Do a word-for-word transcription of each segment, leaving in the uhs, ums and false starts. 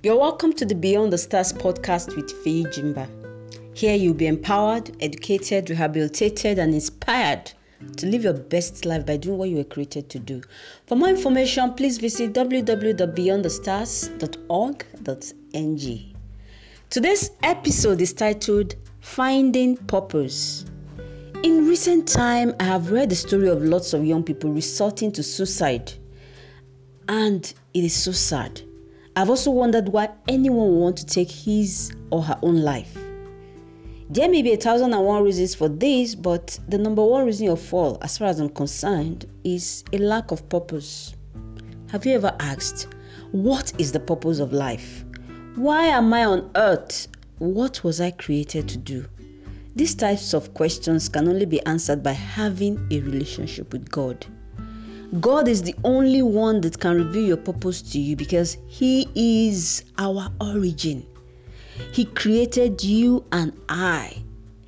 You're welcome to the Beyond the Stars podcast with Faye Jimba. Here you'll be empowered, educated, rehabilitated, and inspired to live your best life by doing what you were created to do. For more information, please visit w w w dot beyond the stars dot org dot n g. Today's episode is titled Finding Purpose. In recent time, I have read the story of lots of young people resorting to suicide, and it is so sad. I've also wondered why anyone would want to take his or her own life. There may be a thousand and one reasons for this, but the number one reason of all, as far as I'm concerned, is a lack of purpose. Have you ever asked, what is the purpose of life? Why am I on earth? What was I created to do? These types of questions can only be answered by having a relationship with God. God is the only one that can reveal your purpose to you because He is our origin. He created you and I.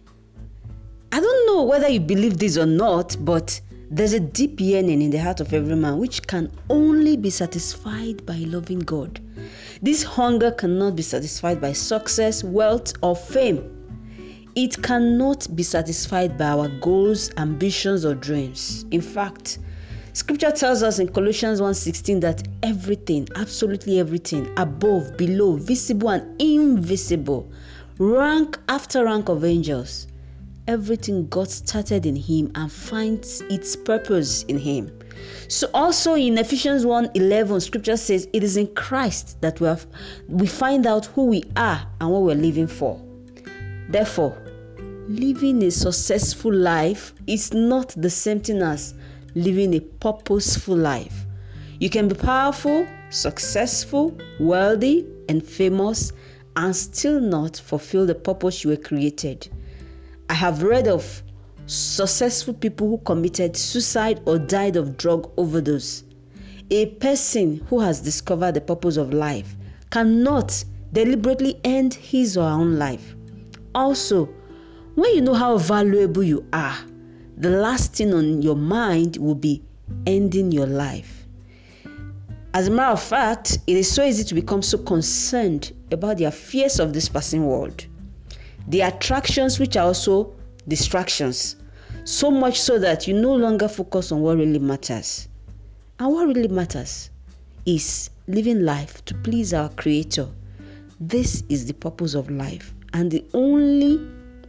I don't know whether you believe this or not, but there's a deep yearning in the heart of every man which can only be satisfied by loving God. This hunger cannot be satisfied by success, wealth, or fame. It cannot be satisfied by our goals, ambitions, or dreams. In fact, Scripture tells us in Colossians one sixteen that everything, absolutely everything, above, below, visible and invisible, rank after rank of angels, everything got started in Him and finds its purpose in Him. So also in Ephesians one eleven, Scripture says it is in Christ that we have we find out who we are and what we're living for. Therefore, living a successful life is not the same thing as living a purposeful life. You can be powerful, successful, wealthy, and famous and still not fulfill the purpose you were created. I have read of successful people who committed suicide or died of drug overdose. A person who has discovered the purpose of life cannot deliberately end his or her own life. Also, when you know how valuable you are, the last thing on your mind will be ending your life. As a matter of fact, it is so easy to become so concerned about the affairs of this passing world, the attractions which are also distractions, so much so that you no longer focus on what really matters. And what really matters is living life to please our Creator. This is the purpose of life, and the only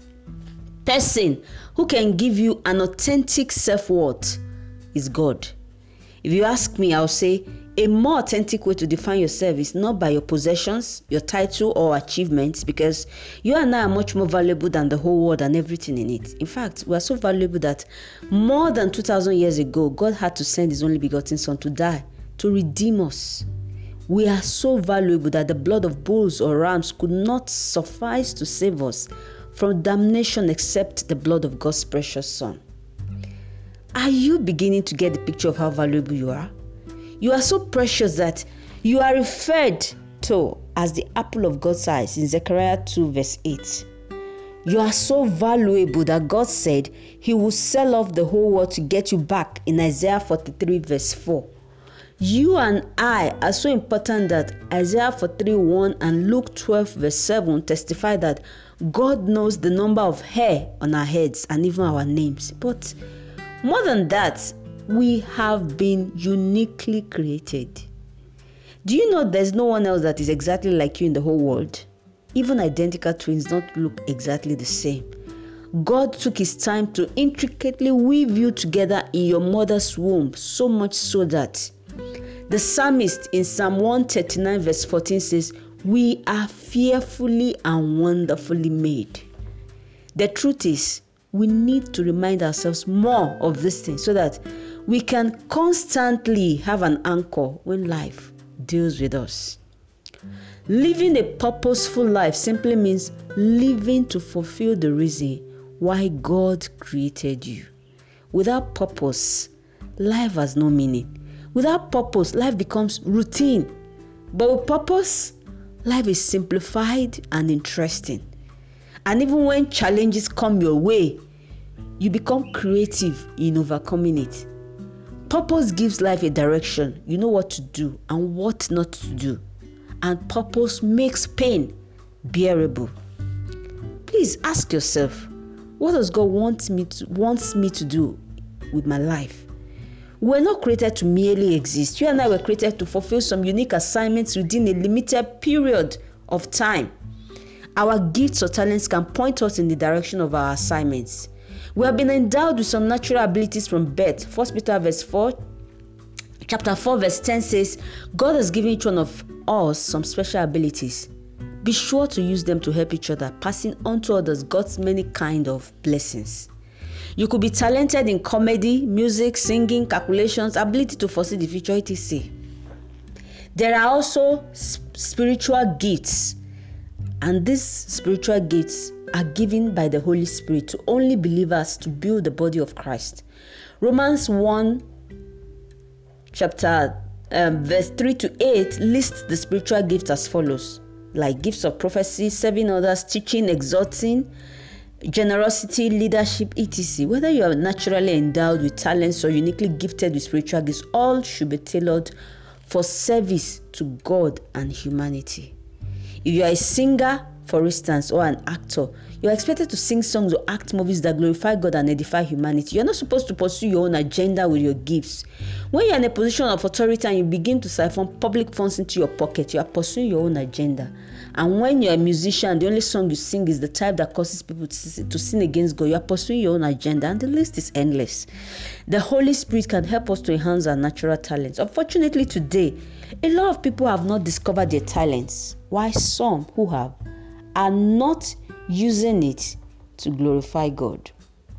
person who can give you an authentic self-worth is God. If you ask me, I'll say a more authentic way to define yourself is not by your possessions, your title, or achievements, because you and I are much more valuable than the whole world and everything in it. In fact, we are so valuable that more than two thousand years ago, God had to send His only begotten Son to die, to redeem us. We are so valuable that the blood of bulls or rams could not suffice to save us from damnation except the blood of God's precious Son. Are you beginning to get the picture of how valuable you are? You are so precious that you are referred to as the apple of God's eyes in Zechariah two verse eight. You are so valuable that God said He will sell off the whole world to get you back in Isaiah forty-three verse four. You and I are so important that Isaiah forty-three one and Luke twelve verse seven testify that God knows the number of hair on our heads and even our names. But more than that, we have been uniquely created. Do you know there's no one else that is exactly like you in the whole world? Even identical twins don't look exactly the same. God took His time to intricately weave you together in your mother's womb, so much so that the psalmist in Psalm one thirty-nine verse fourteen says, "We are fearfully and wonderfully made." The truth is, we need to remind ourselves more of this thing so that we can constantly have an anchor when life deals with us. Living a purposeful life simply means living to fulfill the reason why God created you. Without purpose, life has no meaning. Without purpose, life becomes routine. But with purpose, life is simplified and interesting. And even when challenges come your way, you become creative in overcoming it. Purpose gives life a direction. You know what to do and what not to do. and purpose makes pain bearable. Please ask yourself, what does God want me to wants me to do with my life? We're not created to merely exist. You and I were created to fulfill some unique assignments within a limited period of time. Our gifts or talents can point us in the direction of our assignments. We have been endowed with some natural abilities from birth. First Peter verse four, chapter four verse ten says, God has given each one of us some special abilities. Be sure to use them to help each other, passing on to others God's many kind of blessings. You could be talented in comedy, music, singing, calculations, ability to foresee the future, et cetera. There are also spiritual gifts, and these spiritual gifts are given by the Holy Spirit to only believers to build the body of Christ. Romans one, chapter um, verse three to eight lists the spiritual gifts as follows, like gifts of prophecy, serving others, teaching, exhorting, generosity, leadership, et cetera. Whether you are naturally endowed with talents or uniquely gifted with spiritual gifts, all should be tailored for service to God and humanity. If you are a singer, for instance, or an actor, you are expected to sing songs or act movies that glorify God and edify humanity. You are not supposed to pursue your own agenda with your gifts. When you are in a position of authority and you begin to siphon public funds into your pocket, you are pursuing your own agenda. And when you are a musician, the only song you sing is the type that causes people to, to sin against God, you are pursuing your own agenda, and the list is endless. The Holy Spirit can help us to enhance our natural talents. Unfortunately, today, a lot of people have not discovered their talents, while some who have are not using it to glorify God.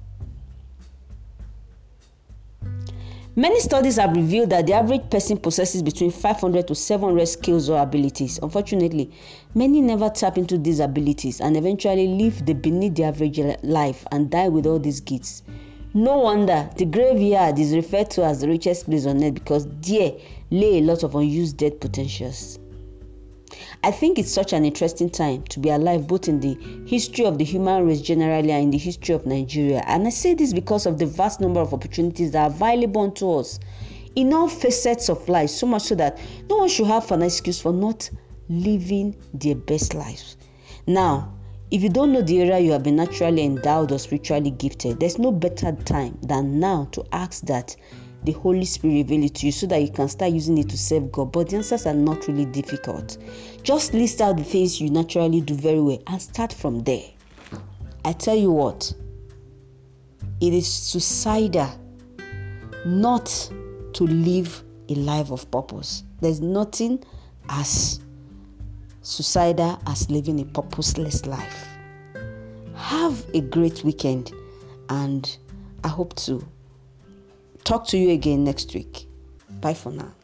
Many studies have revealed that the average person possesses between five hundred to seven hundred skills or abilities. Unfortunately, many never tap into these abilities and eventually live the beneath the average life and die with all these gifts. No wonder the graveyard is referred to as the richest place on earth, because there lay a lot of unused dead potentials. I think it's such an interesting time to be alive, both in the history of the human race generally and in the history of Nigeria. And I say this because of the vast number of opportunities that are available to us in all facets of life, so much so that no one should have an excuse for not living their best lives. Now, if you don't know the area you have been naturally endowed or spiritually gifted, there's no better time than now to ask that the Holy Spirit reveal it to you so that you can start using it to serve God. But the answers are not really difficult. Just list out the things you naturally do very well and start from there. I tell you what, it is suicidal not to live a life of purpose. There's nothing as suicidal as living a purposeless life. Have a great weekend, and I hope to talk to you again next week. Bye for now.